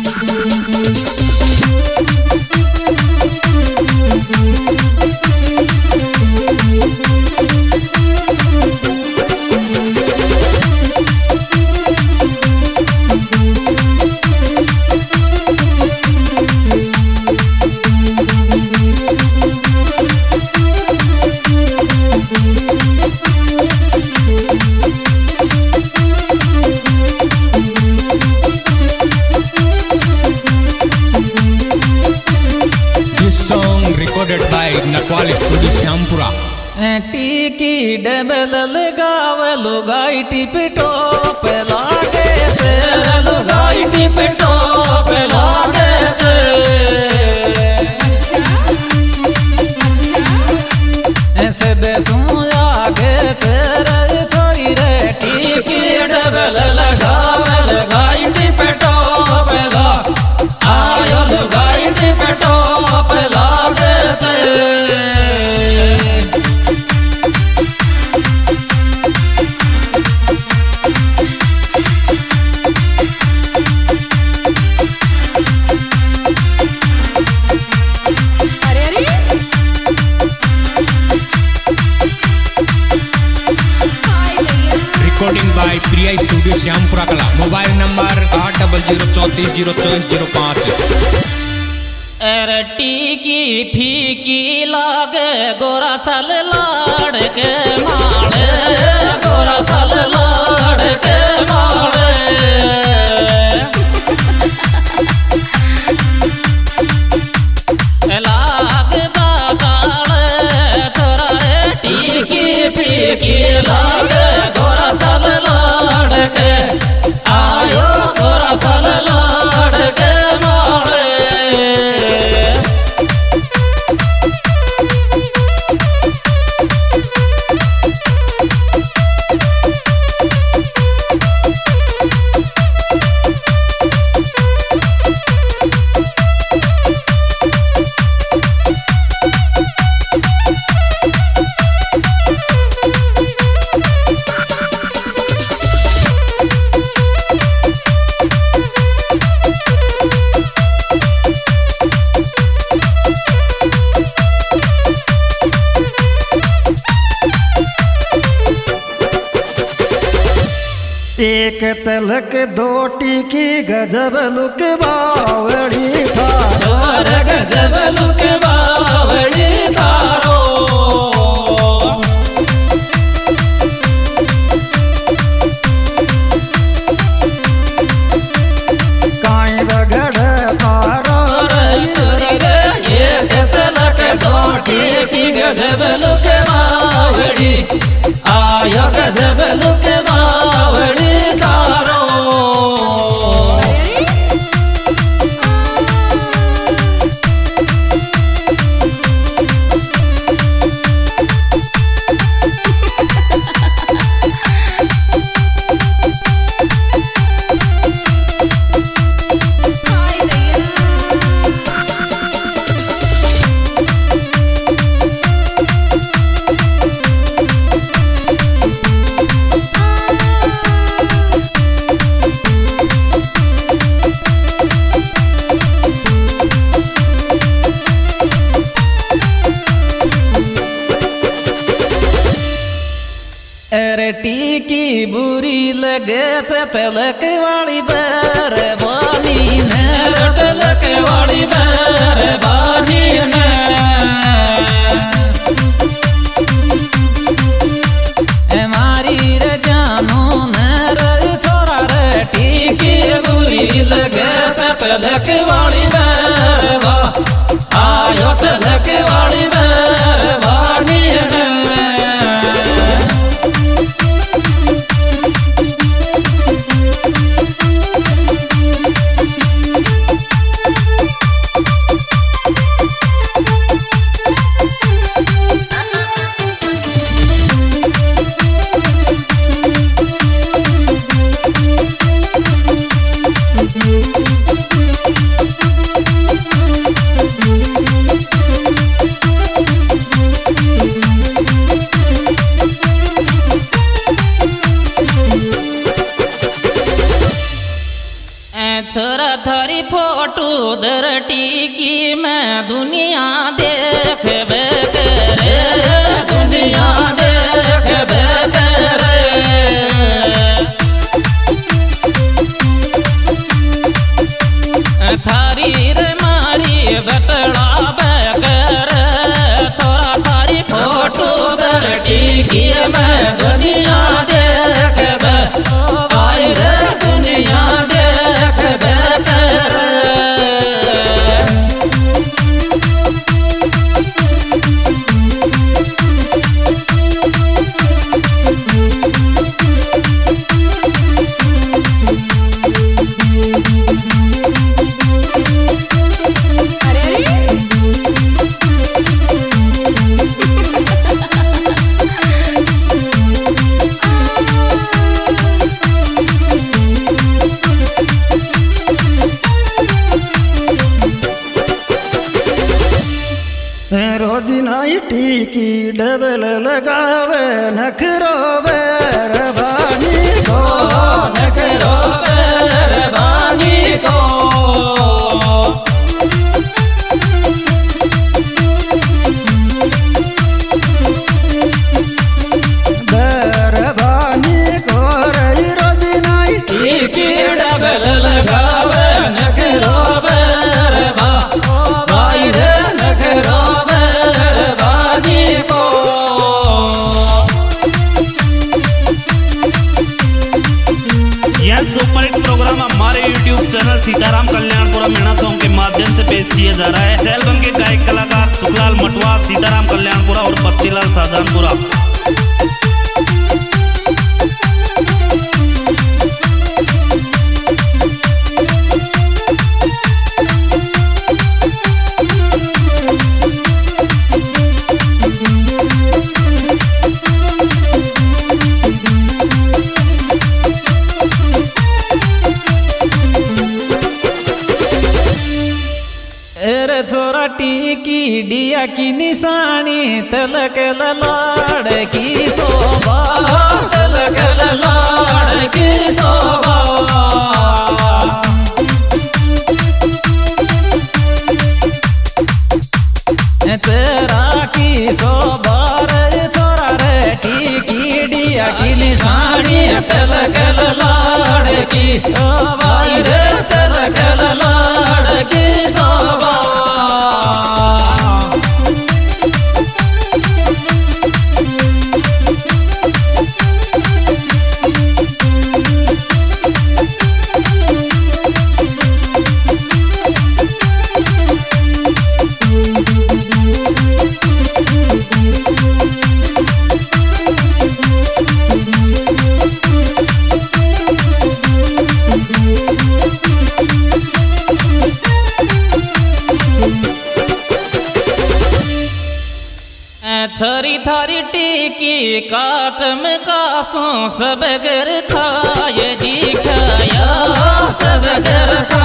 recorded by Nakwali Studio Syampura. टीकी double लगावे लुगाई टिपटो पे लागे से लुगाई टिपटो पे लागे से ऐसे बेसुं आगे तेरे छोरी रे टीकी डबल लगावे लुगाई टिपटो पे ला आयो लुगाई टिपटो पे लागे से Recording by Priya Studio Syampura Kala. Mobile number 8004302405. अरे टीकी फीकी लागे गोरा सल लाड़ के माड़े गोरा सल लाड़ के माड़े लाग जाताड़े छोरा रे टीकी फीकी लागे गोरा सल लाड़ के आयो गोरा सल लाड़ के माड़े एक तलक दो टीकी गजब लुक बावड़ी थारो गजब लुक बावड़ी थारो काई बगड़ तारो एक तलक दो टीकी गजब लुक बावड़ी आयो गजब लुक बावड़ी तारो अरे टीकी बुरी लगे तलक वाली बरबानी ने तलक वाली बरबानी ने मारी रे जानो ने छोरा रे टीकी बुरी लगे तलक वाली बरबा आयो तलक वाली बरबानी ने थारी फोटो दरटी की मैं दुनिया देख करे दुनिया देख करे थारी रे मारी बतड़ा बेकर छोरा थारी फोटो दरटी की मैं दुनिया देख आई रे दुनिया देख बेकर रोज नाइटी की डबल लगावे नखरो रबानी को नखरो रबानी को रबानी को रही रोज नाइटी की डबल लगावे नखरो रबानी रे नखरो यह सुपरहिट प्रोग्राम हमारे YouTube channel Sitaram Kalyanpura Meena song के माध्यम से पेश किया जा रहा है। इस एल्बम के गायक कलाकार सुखलाल मटवा, सीताराम कल्याणपुरा और पत्तीलाल शाहजहानपुरा। छोरा टीकी डिया की निशानी तलक लाड़ की शोभा तलक लाड़ की शोभा तेरा की शोभा रे छोरा रे टीकी डिया की निशानी तलक लाड़ की शोभा रे तलक लाड़ की शोभा छरी थारी टीकी काच में कासों सब घर खाए जी खाया सब घर खा